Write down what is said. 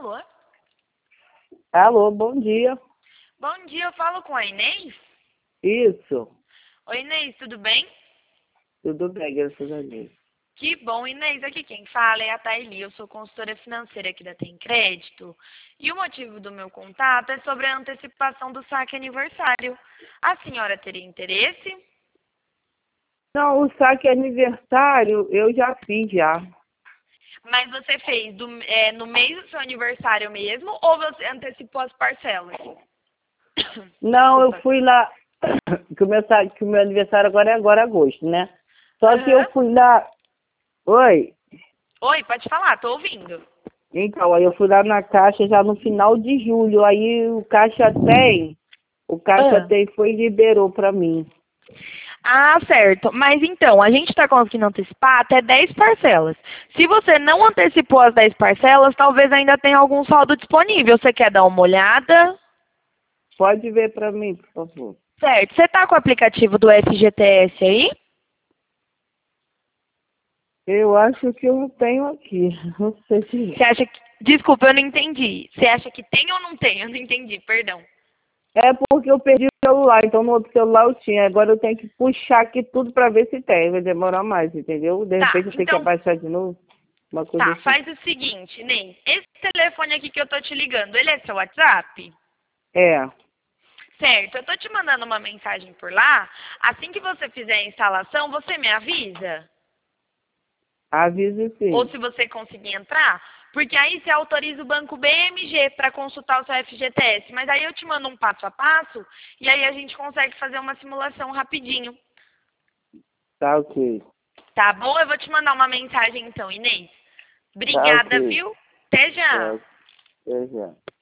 Alô? Alô, bom dia. Bom dia, eu falo com a Inês? Isso, Oi, Inês, tudo bem? tudo bem, graças a Deus. Que bom, Inês. Aqui quem fala é a Thaili, eu sou consultora financeira aqui da Tem Crédito. E o motivo do meu contato é sobre a antecipação do saque aniversário. A senhora teria interesse? Não, o saque aniversário eu já fiz já. Mas você fez no mês do seu aniversário mesmo ou você antecipou as parcelas? Não, eu Desculpa. fui lá, que o meu aniversário agora é agosto, né? Só que eu Aham. fui lá, oi, Oi, pode falar, tô ouvindo. então, aí eu fui lá na Caixa já no final de julho, aí o Caixa Ah. Tem foi e liberou pra mim. Ah, certo. Mas então, a gente está conseguindo antecipar até 10 parcelas. Se você não antecipou as 10 parcelas, talvez ainda tenha algum saldo disponível. Você quer dar uma olhada? Pode ver pra mim, por favor. Certo. Você está com o aplicativo do FGTS aí? Eu acho que eu não tenho aqui, não sei se... Você acha que... Desculpa, eu não entendi. Você acha que tem ou não tem? Eu não entendi, perdão. É porque eu perdi o celular, então no outro celular eu tinha. Agora eu tenho que puxar aqui tudo pra ver se tem. Vai demorar mais, entendeu? De Tá, repente eu tenho que então, abaixar de novo. Uma coisa tá. assim. Faz o seguinte, Ney. Esse telefone aqui que eu tô te ligando, ele é seu WhatsApp? É, Certo, eu tô te mandando uma mensagem por lá. Assim que você fizer a instalação, você me avisa? avise Ou sim. se você conseguir entrar, porque aí você autoriza o banco BMG para consultar o seu FGTS. Mas aí eu te mando um passo a passo e aí a gente consegue fazer uma simulação rapidinho. Tá ok. Tá bom? Eu vou te mandar uma mensagem então, Inês. Tá Obrigada, ok. viu? Até já. Tá, até já.